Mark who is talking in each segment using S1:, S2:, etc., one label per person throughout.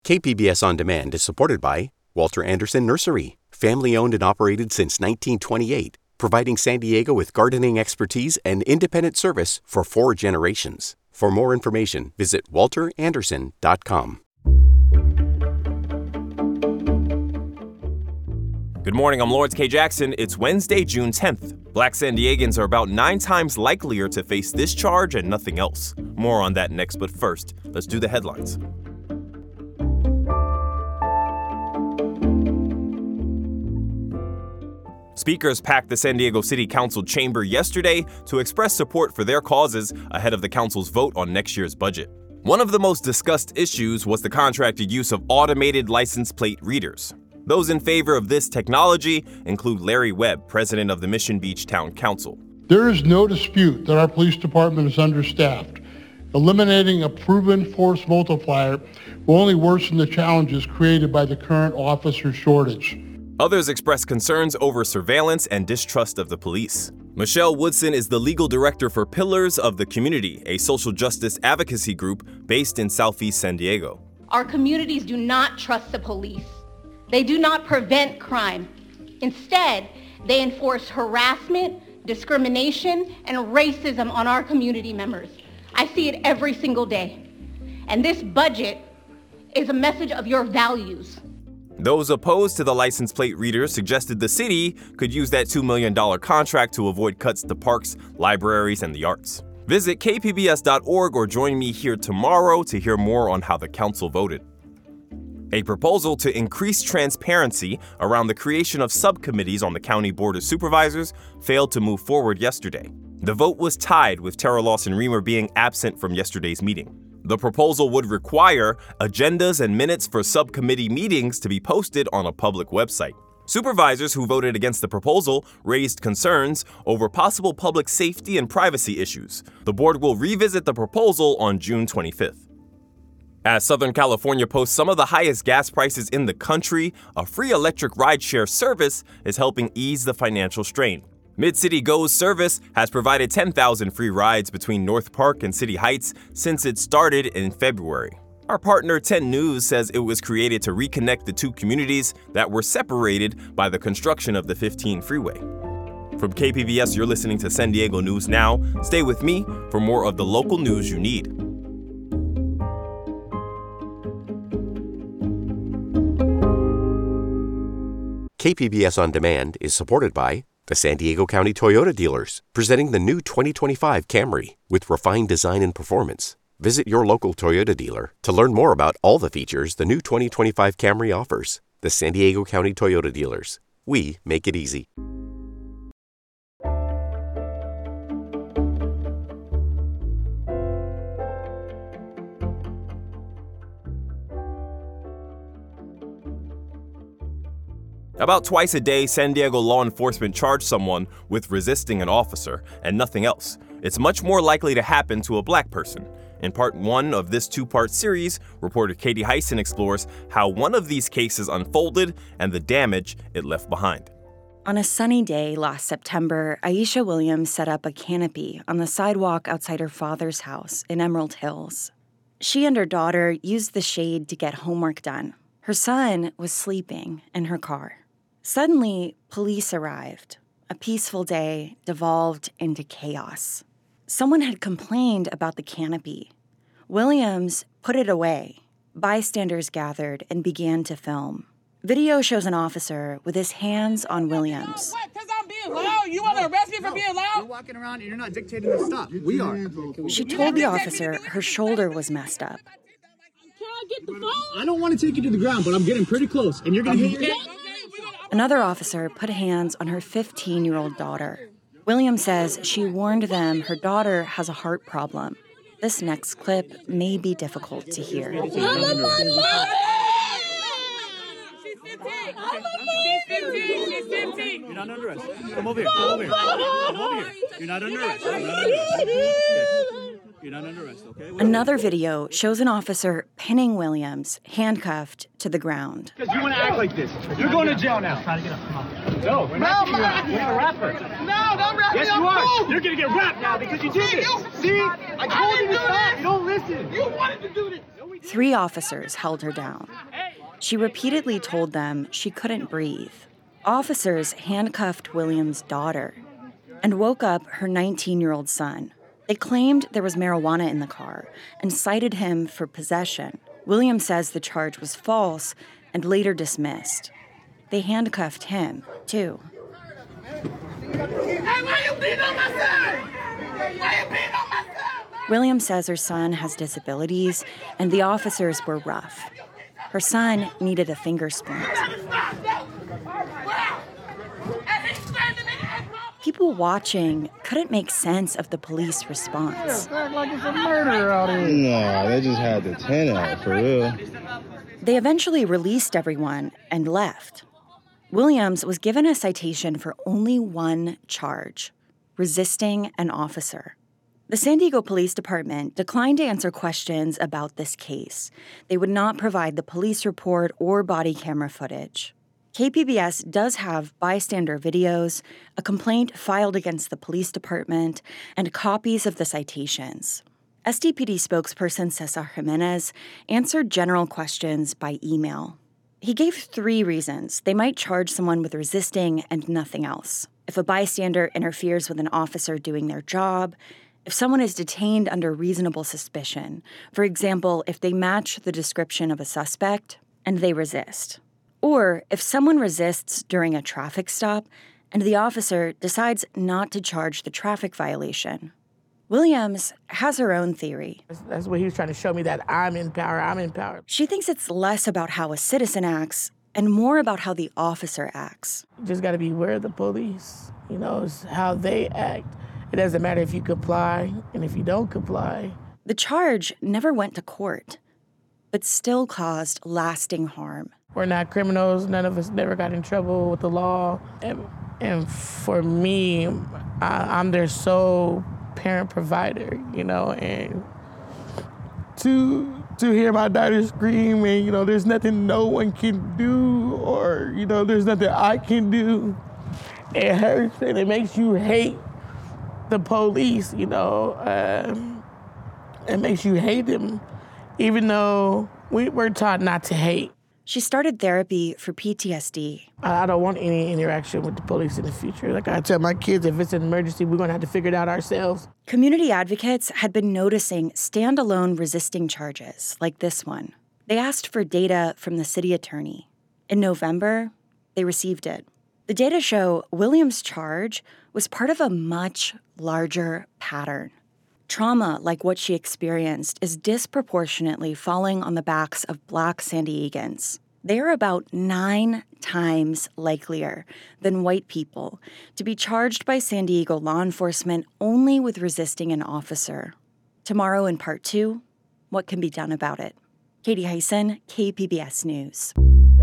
S1: KPBS On Demand is supported by Walter Anderson Nursery, family-owned and operated since 1928, providing San Diego with gardening expertise and independent service for 4 generations. For more information, visit walteranderson.com.
S2: Good morning, I'm Lawrence K. Jackson. It's Wednesday, June 10th. Black San Diegans are about 9 times likelier to face this charge and nothing else. More on that next, but first, let's do the headlines. Speakers packed the San Diego City Council chamber yesterday to express support for their causes ahead of the council's vote on next year's budget. One of the most discussed issues was the contracted use of automated license plate readers. Those in favor of this technology include Larry Webb, president of the Mission Beach Town Council.
S3: There is no dispute that our police department is understaffed. Eliminating a proven force multiplier will only worsen the challenges created by the current officer shortage.
S2: Others expressed concerns over surveillance and distrust of the police. Michelle Woodson is the legal director for Pillars of the Community, a social justice advocacy group based in Southeast San Diego.
S4: Our communities do not trust the police. They do not prevent crime. Instead, they enforce harassment, discrimination, and racism on our community members. I see it every single day. And this budget is a message of your values.
S2: Those opposed to the license plate readers suggested the city could use that $2 million contract to avoid cuts to parks, libraries, and the arts. Visit kpbs.org or join me here tomorrow to hear more on how the council voted. A proposal to increase transparency around the creation of subcommittees on the County Board of Supervisors failed to move forward yesterday. The vote was tied with Tara Lawson-Remer being absent from yesterday's meeting. The proposal would require agendas and minutes for subcommittee meetings to be posted on a public website. Supervisors who voted against the proposal raised concerns over possible public safety and privacy issues. The board will revisit the proposal on June 25th. As Southern California posts some of the highest gas prices in the country, a free electric rideshare service is helping ease the financial strain. Mid-City Go's service has provided 10,000 free rides between North Park and City Heights since it started in February. Our partner 10 News says it was created to reconnect the two communities that were separated by the construction of the 15 freeway. From KPBS, you're listening to San Diego News Now. Stay with me for more of the local news you need.
S1: KPBS On Demand is supported by the San Diego County Toyota dealers, presenting the new 2025 Camry with refined design and performance. Visit your local Toyota dealer to learn more about all the features the new 2025 Camry offers. The San Diego County Toyota dealers. We make it easy.
S2: About twice a day, San Diego law enforcement charge someone with resisting an officer and nothing else. It's much more likely to happen to a black person. In part 1 of this 2-part series, reporter Katie Hyson explores how one of these cases unfolded and the damage it left behind.
S5: On a sunny day last September, Aisha Williams set up a canopy on the sidewalk outside her father's house in Emerald Hills. She and her daughter used the shade to get homework done. Her son was sleeping in her car. Suddenly, police arrived. A peaceful day devolved into chaos. Someone had complained about the canopy. Williams put it away. Bystanders gathered and began to film. Video shows an officer with his hands on Williams.
S6: What? Because I'm being loud? You want to arrest me for being loud?
S7: You're walking around and you're not dictating the stop. We are.
S5: She told the officer her shoulder was messed up.
S6: Can I get the phone?
S7: I don't want to take you to the ground, but I'm getting pretty close, and you're going to hit.
S5: Another officer put hands on her 15-year-old daughter. Williams says she warned them her daughter has a heart problem. This next clip may be difficult to hear.
S6: I'm a mother! She's 15.
S7: You're not under arrest. Come over here. Come over here. Come over here. You're not under arrest. You're not under arrest, okay?
S5: Another video shows an officer pinning Williams, handcuffed to the ground.
S7: Because you want to act like this. You're going to jail now. Try to get up. Come on. No, we're not. You're a rapper.
S6: No, don't rap me.
S7: Yes, you are. You're going to get rapped now because you did this. See? I told you to stop. You don't listen.
S6: You wanted to do this.
S5: 3 officers held her down. She repeatedly told them she couldn't breathe. Officers handcuffed Williams' daughter and woke up her 19-year-old son. They claimed there was marijuana in the car and cited him for possession. Williams says the charge was false and later dismissed. They handcuffed him, too. Williams says her son has disabilities and the officers were rough. Her son needed a finger splint. People watching couldn't make sense of the police response.
S7: Like it's a murder out here.
S8: No, they just had the tent out, for real.
S5: They eventually released everyone and left. Williams was given a citation for only one charge: resisting an officer. The San Diego Police Department declined to answer questions about this case. They would not provide the police report or body camera footage. KPBS does have bystander videos, a complaint filed against the police department, and copies of the citations. SDPD spokesperson Cesar Jimenez answered general questions by email. He gave 3 reasons they might charge someone with resisting and nothing else. If a bystander interferes with an officer doing their job, if someone is detained under reasonable suspicion, for example, if they match the description of a suspect and they resist, or if someone resists during a traffic stop and the officer decides not to charge the traffic violation. Williams has her own theory.
S9: That's what he was trying to show me, that I'm in power.
S5: She thinks it's less about how a citizen acts and more about how the officer acts.
S9: You just got to be aware of the police, it's how they act. It doesn't matter if you comply and if you don't comply.
S5: The charge never went to court, but still caused lasting harm.
S9: We're not criminals. None of us never got in trouble with the law. And for me, I'm their sole parent provider, and to hear my daughter scream and, there's nothing no one can do or, there's nothing I can do, it hurts and it makes you hate the police, it makes you hate them, even though we're taught not to hate.
S5: She started therapy for PTSD.
S9: I don't want any interaction with the police in the future. Like I tell my kids, if it's an emergency, we're going to have to figure it out ourselves.
S5: Community advocates had been noticing standalone resisting charges like this one. They asked for data from the city attorney. In November, they received it. The data show Williams' charge was part of a much larger pattern. Trauma like what she experienced is disproportionately falling on the backs of Black San Diegans. They are about 9 times likelier than white people to be charged by San Diego law enforcement only with resisting an officer. Tomorrow in Part 2, what can be done about it? Katie Hyson, KPBS News.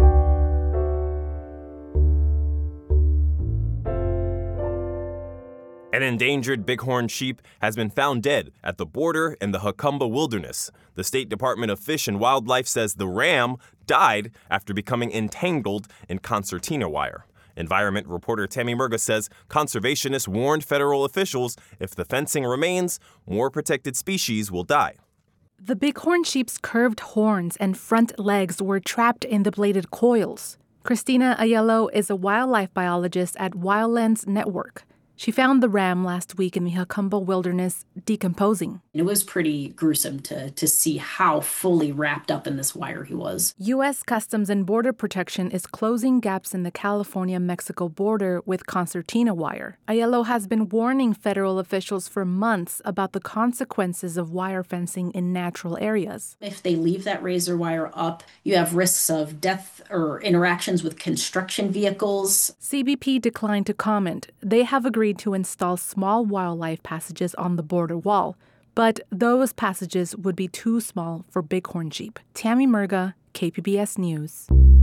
S2: An endangered bighorn sheep has been found dead at the border in the Jacumba Wilderness. The State Department of Fish and Wildlife says the ram died after becoming entangled in concertina wire. Environment reporter Tammy Murga says conservationists warned federal officials if the fencing remains, more protected species will die.
S10: The bighorn sheep's curved horns and front legs were trapped in the bladed coils. Christina Aiello is a wildlife biologist at Wildlands Network. She found the ram last week in the Jacumba Wilderness decomposing.
S11: It was pretty gruesome to see how fully wrapped up in this wire he was.
S10: U.S. Customs and Border Protection is closing gaps in the California-Mexico border with concertina wire. Aiello has been warning federal officials for months about the consequences of wire fencing in natural areas.
S11: If they leave that razor wire up, you have risks of death or interactions with construction vehicles.
S10: CBP declined to comment. They have agreed to install small wildlife passages on the border wall, but those passages would be too small for bighorn sheep. Tammy Murga, KPBS News.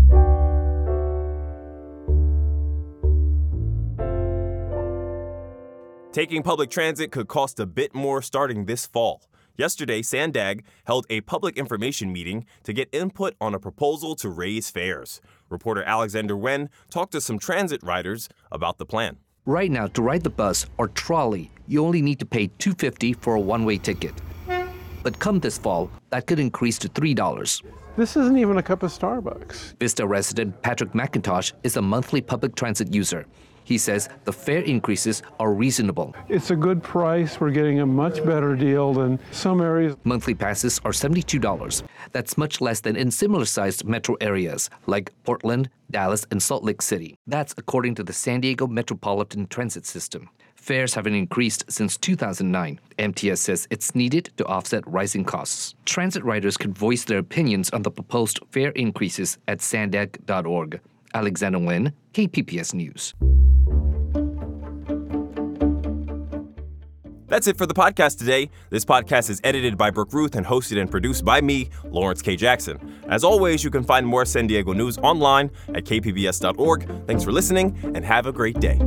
S2: Taking public transit could cost a bit more starting this fall. Yesterday, Sandag held a public information meeting to get input on a proposal to raise fares. Reporter Alexander Wen talked to some transit riders about the plan.
S12: Right now, to ride the bus or trolley, you only need to pay $2.50 for a one-way ticket. but come this fall, that could increase to $3.
S13: This isn't even a cup of Starbucks.
S12: Vista resident Patrick McIntosh is a monthly public transit user. He says the fare increases are reasonable.
S13: It's a good price. We're getting a much better deal than some areas.
S12: Monthly passes are $72. That's much less than in similar-sized metro areas like Portland, Dallas, and Salt Lake City. That's according to the San Diego Metropolitan Transit System. Fares haven't increased since 2009. MTS says it's needed to offset rising costs. Transit riders can voice their opinions on the proposed fare increases at sandeg.org. Alexander Nguyen, KPBS News.
S2: That's it for the podcast today. This podcast is edited by Brooke Ruth and hosted and produced by me, Lawrence K. Jackson. As always, you can find more San Diego news online at kpbs.org. Thanks for listening and have a great day.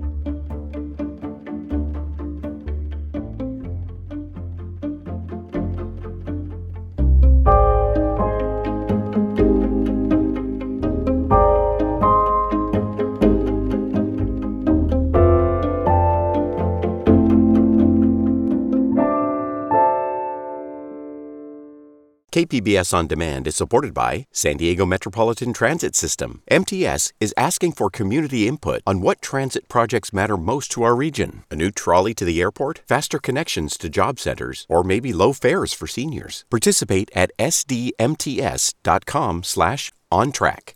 S1: KPBS On Demand is supported by San Diego Metropolitan Transit System. MTS is asking for community input on what transit projects matter most to our region. A new trolley to the airport, faster connections to job centers, or maybe low fares for seniors. Participate at sdmts.com/ontrack.